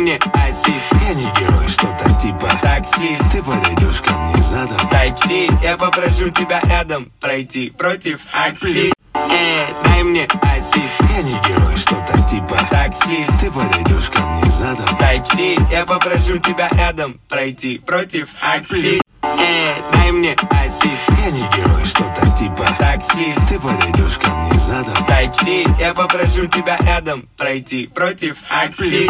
мне ассист. Я не герой, что-то типа Таксист, ты подойдешь ко мне задом. Type-C, я попрошу тебя рядом пройти против Акси. Дай мне ассист. Я не герой, что-то типа Таксист, ты подойдешь ко мне задом. Type-C, я попрошу тебя рядом пройти против Акси. Дай мне ассист. Я не герой, что-то типа Таксист, ты подойдешь ко мне задом. Type-C, я попрошу тебя рядом пройти против Акси.